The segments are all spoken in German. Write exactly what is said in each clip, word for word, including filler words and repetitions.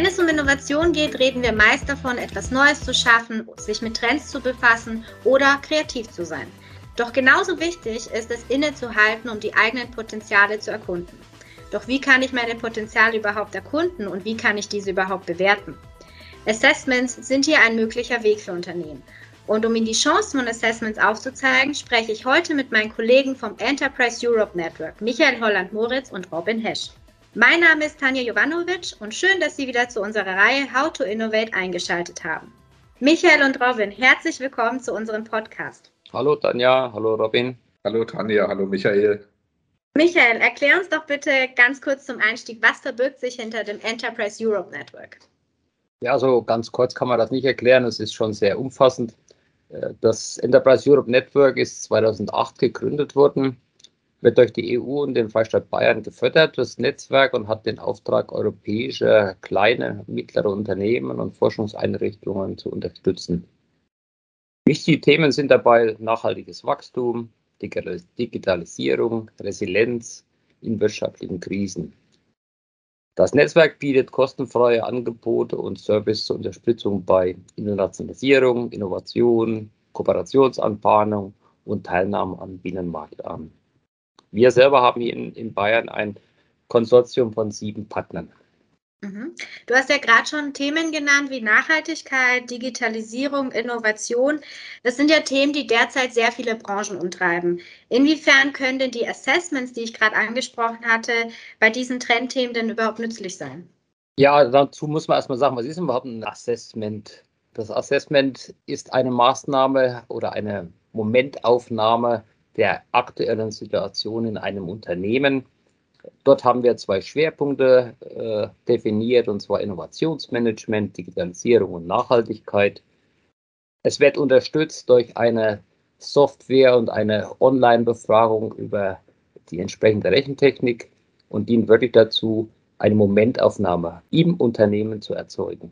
Wenn es um Innovation geht, reden wir meist davon, etwas Neues zu schaffen, sich mit Trends zu befassen oder kreativ zu sein. Doch genauso wichtig ist es, innezuhalten, um die eigenen Potenziale zu erkunden. Doch wie kann ich meine Potenziale überhaupt erkunden und wie kann ich diese überhaupt bewerten? Assessments sind hier ein möglicher Weg für Unternehmen. Und um Ihnen die Chancen von Assessments aufzuzeigen, spreche ich heute mit meinen Kollegen vom Enterprise Europe Network, Michael Holland-Moritz und Robin Hesch. Mein Name ist Tanja Jovanovic und schön, dass Sie wieder zu unserer Reihe How to Innovate eingeschaltet haben. Michael und Robin, herzlich willkommen zu unserem Podcast. Hallo Tanja, hallo Robin. Hallo Tanja, hallo Michael. Michael, erklär uns doch bitte ganz kurz zum Einstieg, was verbirgt sich hinter dem Enterprise Europe Network? Ja, so ganz kurz kann man das nicht erklären, es ist schon sehr umfassend. Das Enterprise Europe Network ist zweitausendacht gegründet worden, wird durch die E U und den Freistaat Bayern gefördert, das Netzwerk, und hat den Auftrag, europäische kleine, mittlere Unternehmen und Forschungseinrichtungen zu unterstützen. Wichtige Themen sind dabei nachhaltiges Wachstum, Digitalisierung, Resilienz in wirtschaftlichen Krisen. Das Netzwerk bietet kostenfreie Angebote und Service zur Unterstützung bei Internationalisierung, Innovation, Kooperationsanbahnung und Teilnahme am Binnenmarkt an. Wir selber haben hier in, in Bayern ein Konsortium von sieben Partnern. Du hast ja gerade schon Themen genannt wie Nachhaltigkeit, Digitalisierung, Innovation. Das sind ja Themen, die derzeit sehr viele Branchen umtreiben. Inwiefern können denn die Assessments, die ich gerade angesprochen hatte, bei diesen Trendthemen denn überhaupt nützlich sein? Ja, dazu muss man erstmal sagen, was ist überhaupt ein Assessment? Das Assessment ist eine Maßnahme oder eine Momentaufnahme der aktuellen Situation in einem Unternehmen. Dort haben wir zwei Schwerpunkte äh, definiert, und zwar Innovationsmanagement, Digitalisierung und Nachhaltigkeit. Es wird unterstützt durch eine Software und eine Online-Befragung über die entsprechende Rechentechnik und dient wirklich dazu, eine Momentaufnahme im Unternehmen zu erzeugen.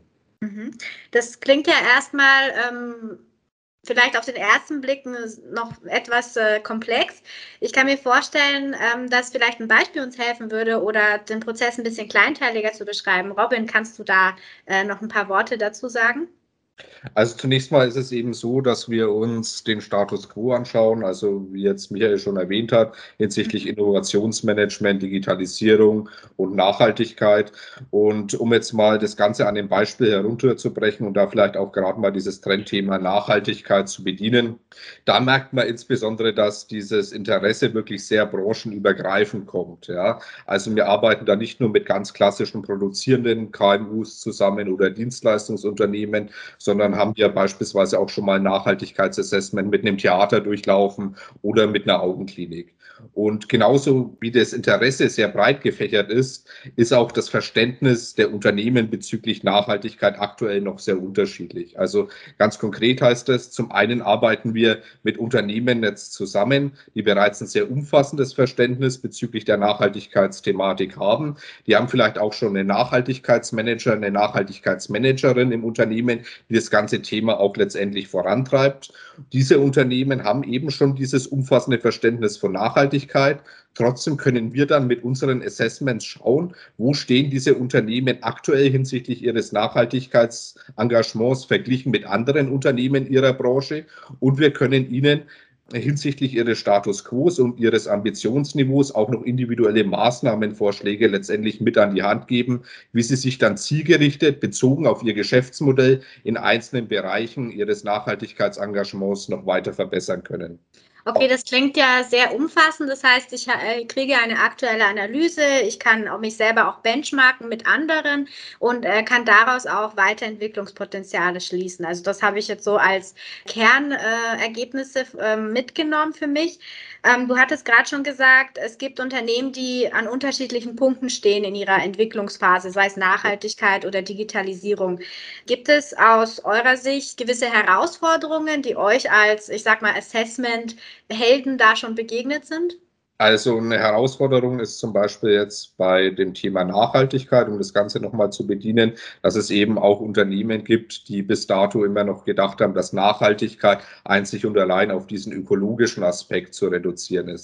Das klingt ja erstmal ähm vielleicht auf den ersten Blick noch etwas äh, komplex. Ich kann mir vorstellen, ähm, dass vielleicht ein Beispiel uns helfen würde oder den Prozess ein bisschen kleinteiliger zu beschreiben. Robin, kannst du da äh, noch ein paar Worte dazu sagen? Also zunächst mal ist es eben so, dass wir uns den Status quo anschauen, also wie jetzt Michael schon erwähnt hat, hinsichtlich Innovationsmanagement, Digitalisierung und Nachhaltigkeit. Und um jetzt mal das Ganze an dem Beispiel herunterzubrechen und da vielleicht auch gerade mal dieses Trendthema Nachhaltigkeit zu bedienen, da merkt man insbesondere, dass dieses Interesse wirklich sehr branchenübergreifend kommt. Ja? Also wir arbeiten da nicht nur mit ganz klassischen produzierenden K M Us zusammen oder Dienstleistungsunternehmen, sondern haben ja beispielsweise auch schon mal ein Nachhaltigkeitsassessment mit einem Theater durchlaufen oder mit einer Augenklinik. Und genauso wie das Interesse sehr breit gefächert ist, ist auch das Verständnis der Unternehmen bezüglich Nachhaltigkeit aktuell noch sehr unterschiedlich. Also ganz konkret heißt es, zum einen arbeiten wir mit Unternehmen jetzt zusammen, die bereits ein sehr umfassendes Verständnis bezüglich der Nachhaltigkeitsthematik haben. Die haben vielleicht auch schon einen Nachhaltigkeitsmanager, eine Nachhaltigkeitsmanagerin im Unternehmen, die das ganze Thema auch letztendlich vorantreibt. Diese Unternehmen haben eben schon dieses umfassende Verständnis von Nachhaltigkeit. Trotzdem können wir dann mit unseren Assessments schauen, wo stehen diese Unternehmen aktuell hinsichtlich ihres Nachhaltigkeitsengagements verglichen mit anderen Unternehmen ihrer Branche, und wir können ihnen hinsichtlich ihres Status quo und ihres Ambitionsniveaus auch noch individuelle Maßnahmenvorschläge letztendlich mit an die Hand geben, wie sie sich dann zielgerichtet, bezogen auf ihr Geschäftsmodell, in einzelnen Bereichen ihres Nachhaltigkeitsengagements noch weiter verbessern können. Okay, das klingt ja sehr umfassend. Das heißt, ich äh, kriege eine aktuelle Analyse, ich kann auch mich selber auch benchmarken mit anderen und äh, kann daraus auch Weiterentwicklungspotenziale schließen. Also das habe ich jetzt so als Kernergebnisse äh, mitgenommen für mich. Ähm, du hattest gerade schon gesagt, es gibt Unternehmen, die an unterschiedlichen Punkten stehen in ihrer Entwicklungsphase, sei es Nachhaltigkeit oder Digitalisierung. Gibt es aus eurer Sicht gewisse Herausforderungen, die euch als, ich sag mal, Assessment Helden da schon begegnet sind? Also eine Herausforderung ist zum Beispiel jetzt bei dem Thema Nachhaltigkeit, um das Ganze nochmal zu bedienen, dass es eben auch Unternehmen gibt, die bis dato immer noch gedacht haben, dass Nachhaltigkeit einzig und allein auf diesen ökologischen Aspekt zu reduzieren ist. Ja,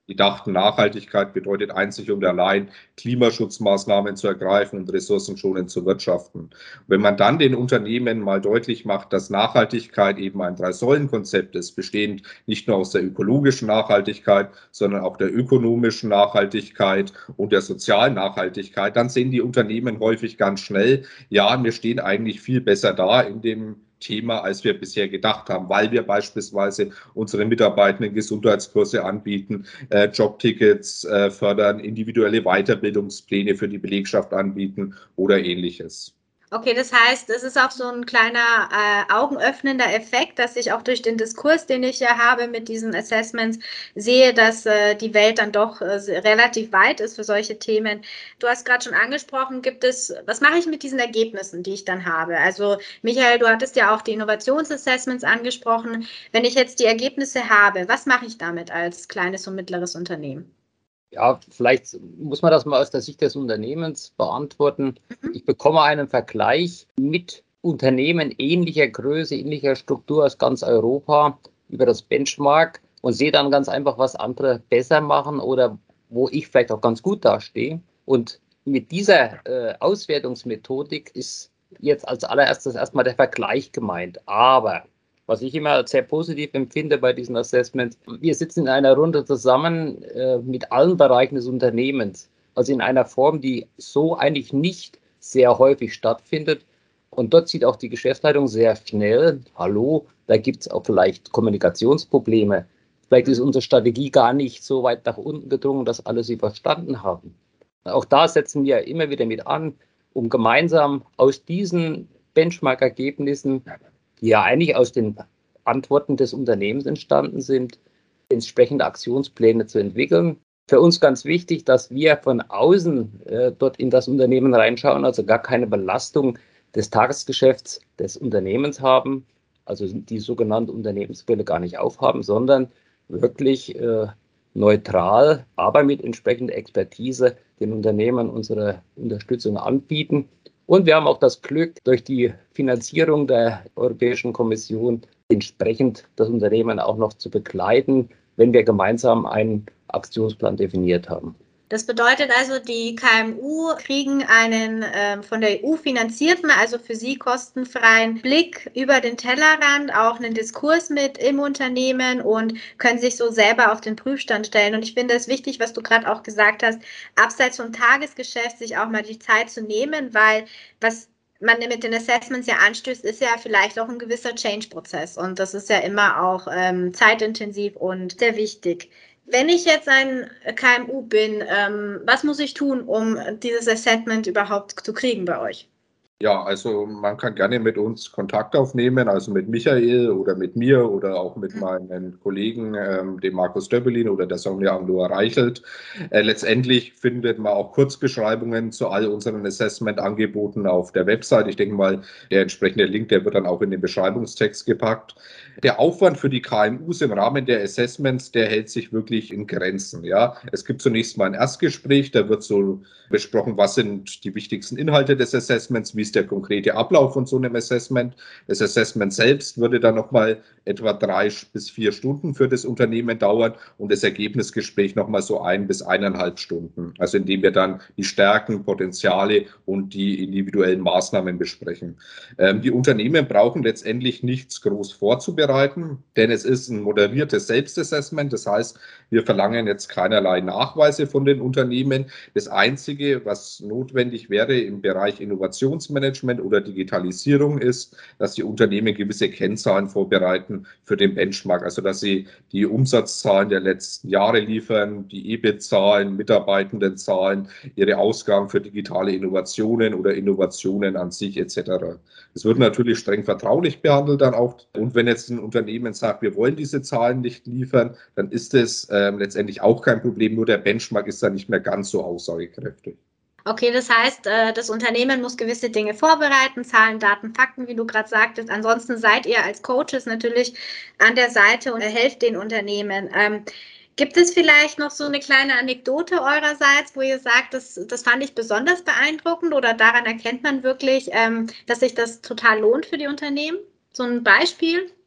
Die dachten, Nachhaltigkeit bedeutet einzig und allein, Klimaschutzmaßnahmen zu ergreifen und ressourcenschonend zu wirtschaften. Wenn man dann den Unternehmen mal deutlich macht, dass Nachhaltigkeit eben ein Drei-Säulen-Konzept ist, bestehend nicht nur aus der ökologischen Nachhaltigkeit, sondern auch der ökonomischen Nachhaltigkeit und der sozialen Nachhaltigkeit, dann sehen die Unternehmen häufig ganz schnell, ja, wir stehen eigentlich viel besser da in dem Thema, als wir bisher gedacht haben, weil wir beispielsweise unsere Mitarbeitenden Gesundheitskurse anbieten, äh, Jobtickets äh, fördern, individuelle Weiterbildungspläne für die Belegschaft anbieten oder ähnliches. Okay, das heißt, es ist auch so ein kleiner äh, augenöffnender Effekt, dass ich auch durch den Diskurs, den ich ja habe mit diesen Assessments, sehe, dass äh, die Welt dann doch äh, relativ weit ist für solche Themen. Du hast gerade schon angesprochen, gibt es, was mache ich mit diesen Ergebnissen, die ich dann habe? Also Michael, du hattest ja auch die Innovationsassessments angesprochen. Wenn ich jetzt die Ergebnisse habe, was mache ich damit als kleines und mittleres Unternehmen? Ja, vielleicht muss man das mal aus der Sicht des Unternehmens beantworten. Ich bekomme einen Vergleich mit Unternehmen ähnlicher Größe, ähnlicher Struktur aus ganz Europa über das Benchmark und sehe dann ganz einfach, was andere besser machen oder wo ich vielleicht auch ganz gut dastehe. Und mit dieser äh, Auswertungsmethodik ist jetzt als allererstes erstmal der Vergleich gemeint. Aber was ich immer als sehr positiv empfinde bei diesen Assessments, wir sitzen in einer Runde zusammen äh, mit allen Bereichen des Unternehmens, also in einer Form, die so eigentlich nicht sehr häufig stattfindet. Und dort sieht auch die Geschäftsleitung sehr schnell, hallo, da gibt es auch vielleicht Kommunikationsprobleme. Vielleicht ist unsere Strategie gar nicht so weit nach unten gedrungen, dass alle sie verstanden haben. Auch da setzen wir immer wieder mit an, um gemeinsam aus diesen Benchmark-Ergebnissen, die ja eigentlich aus den Antworten des Unternehmens entstanden sind, entsprechende Aktionspläne zu entwickeln. Für uns ganz wichtig, dass wir von außen äh, dort in das Unternehmen reinschauen, also gar keine Belastung des Tagesgeschäfts des Unternehmens haben, also die sogenannte Unternehmensbrille gar nicht aufhaben, sondern wirklich äh, neutral, aber mit entsprechender Expertise den Unternehmen unsere Unterstützung anbieten. Und wir haben auch das Glück, durch die Finanzierung der Europäischen Kommission entsprechend das Unternehmen auch noch zu begleiten, wenn wir gemeinsam einen Aktionsplan definiert haben. Das bedeutet also, die K M U kriegen einen äh, von der E U finanzierten, also für sie kostenfreien Blick über den Tellerrand, auch einen Diskurs mit im Unternehmen und können sich so selber auf den Prüfstand stellen. Und ich finde es wichtig, was du gerade auch gesagt hast, abseits vom Tagesgeschäft sich auch mal die Zeit zu nehmen, weil was man mit den Assessments ja anstößt, ist ja vielleicht auch ein gewisser Change-Prozess. Und das ist ja immer auch ähm, zeitintensiv und sehr wichtig. Wenn ich jetzt ein K M U bin, ähm, was muss ich tun, um dieses Assessment überhaupt zu kriegen bei euch? Ja, also man kann gerne mit uns Kontakt aufnehmen, also mit Michael oder mit mir oder auch mit meinen Kollegen, ähm, dem Markus Döbbelin oder der Sonja Angloa-Reichelt. Äh, letztendlich findet man auch Kurzbeschreibungen zu all unseren Assessment-Angeboten auf der Website. Ich denke mal, der entsprechende Link, der wird dann auch in den Beschreibungstext gepackt. Der Aufwand für die K M Us im Rahmen der Assessments, der hält sich wirklich in Grenzen. Ja, es gibt zunächst mal ein Erstgespräch, da wird so besprochen, was sind die wichtigsten Inhalte des Assessments, wie ist der konkrete Ablauf von so einem Assessment. Das Assessment selbst würde dann nochmal etwa drei bis vier Stunden für das Unternehmen dauern und das Ergebnisgespräch nochmal so ein bis eineinhalb Stunden. Also indem wir dann die Stärken, Potenziale und die individuellen Maßnahmen besprechen. Ähm, die Unternehmen brauchen letztendlich nichts groß vorzubereiten, denn es ist ein moderiertes Selbstassessment. Das heißt, wir verlangen jetzt keinerlei Nachweise von den Unternehmen. Das Einzige, was notwendig wäre im Bereich Innovationsmanagement oder Digitalisierung, ist, dass die Unternehmen gewisse Kennzahlen vorbereiten für den Benchmark. Also dass sie die Umsatzzahlen der letzten Jahre liefern, die E B I T-Zahlen, Mitarbeitendenzahlen, ihre Ausgaben für digitale Innovationen oder Innovationen an sich et cetera. Es wird natürlich streng vertraulich behandelt dann auch. Und wenn jetzt ein Unternehmen sagt, wir wollen diese Zahlen nicht liefern, dann ist es äh, letztendlich auch kein Problem. Nur der Benchmark ist dann nicht mehr ganz so aussagekräftig. Okay, das heißt, das Unternehmen muss gewisse Dinge vorbereiten, Zahlen, Daten, Fakten, wie du gerade sagtest. Ansonsten seid ihr als Coaches natürlich an der Seite und helft den Unternehmen. Ähm, gibt es vielleicht noch so eine kleine Anekdote eurerseits, wo ihr sagt, das, das fand ich besonders beeindruckend oder daran erkennt man wirklich, ähm, dass sich das total lohnt für die Unternehmen? So ein Beispiel?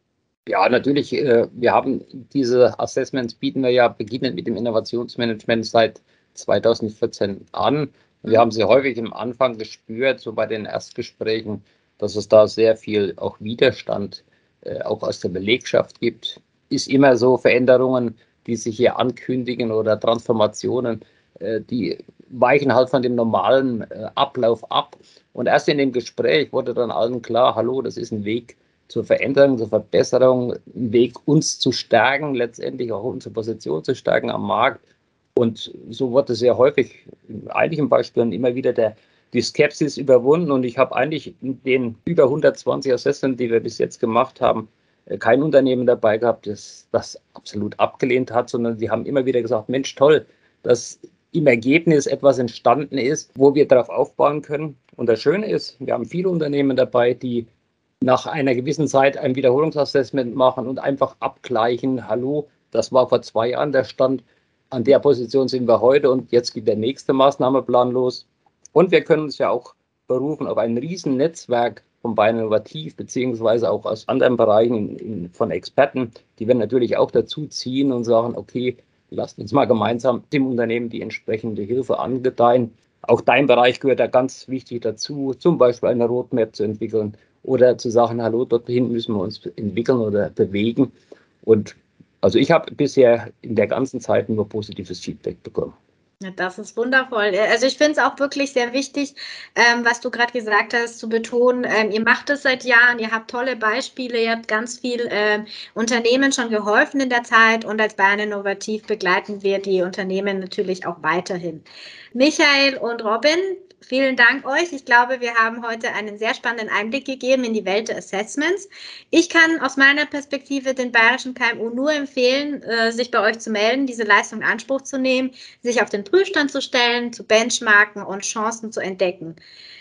Ja, natürlich. Wir haben diese Assessments, bieten wir ja beginnend mit dem Innovationsmanagement seit zweitausendvierzehn an. Wir haben sie häufig am Anfang gespürt, so bei den Erstgesprächen, dass es da sehr viel auch Widerstand äh, auch aus der Belegschaft gibt. Ist immer so, Veränderungen, die sich hier ankündigen oder Transformationen, äh, die weichen halt von dem normalen äh, Ablauf ab. Und erst in dem Gespräch wurde dann allen klar, hallo, das ist ein Weg zur Veränderung, zur Verbesserung, ein Weg, uns zu stärken, letztendlich auch unsere Position zu stärken am Markt. Und so wurde sehr häufig, in einigen Beispielen immer wieder der, die Skepsis überwunden. Und ich habe eigentlich in den über hundertzwanzig Assessments, die wir bis jetzt gemacht haben, kein Unternehmen dabei gehabt, das das absolut abgelehnt hat, sondern sie haben immer wieder gesagt, Mensch, toll, dass im Ergebnis etwas entstanden ist, wo wir darauf aufbauen können. Und das Schöne ist, wir haben viele Unternehmen dabei, die nach einer gewissen Zeit ein Wiederholungsassessment machen und einfach abgleichen, hallo, das war vor zwei Jahren der Stand, an der Position sind wir heute und jetzt geht der nächste Maßnahmeplan los. Und wir können uns ja auch berufen auf ein riesen Netzwerk von Bayern Innovativ, beziehungsweise auch aus anderen Bereichen in, von Experten, die wir natürlich auch dazu ziehen und sagen, okay, lasst uns mal gemeinsam dem Unternehmen die entsprechende Hilfe angedeihen. Auch dein Bereich gehört da ganz wichtig dazu, zum Beispiel eine Roadmap zu entwickeln oder zu sagen, hallo, dorthin müssen wir uns entwickeln oder bewegen. Und also ich habe bisher in der ganzen Zeit nur positives Feedback bekommen. Ja, das ist wundervoll. Also ich finde es auch wirklich sehr wichtig, ähm, was du gerade gesagt hast, zu betonen, ähm, ihr macht es seit Jahren, ihr habt tolle Beispiele, ihr habt ganz viel ähm, Unternehmen schon geholfen in der Zeit und als Bayern Innovativ begleiten wir die Unternehmen natürlich auch weiterhin. Michael und Robin, vielen Dank euch. Ich glaube, wir haben heute einen sehr spannenden Einblick gegeben in die Welt der Assessments. Ich kann aus meiner Perspektive den bayerischen K M U nur empfehlen, sich bei euch zu melden, diese Leistung in Anspruch zu nehmen, sich auf den Prüfstand zu stellen, zu benchmarken und Chancen zu entdecken.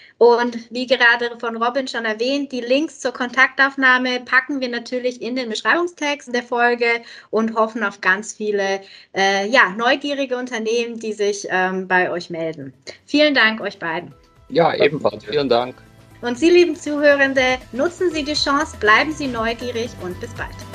Und wie gerade von Robin schon erwähnt, die Links zur Kontaktaufnahme packen wir natürlich in den Beschreibungstext der Folge und hoffen auf ganz viele äh, ja, neugierige Unternehmen, die sich ähm, bei euch melden. Vielen Dank euch beiden. Ja, ebenfalls. Vielen Dank. Und Sie, lieben Zuhörende, nutzen Sie die Chance, bleiben Sie neugierig und bis bald.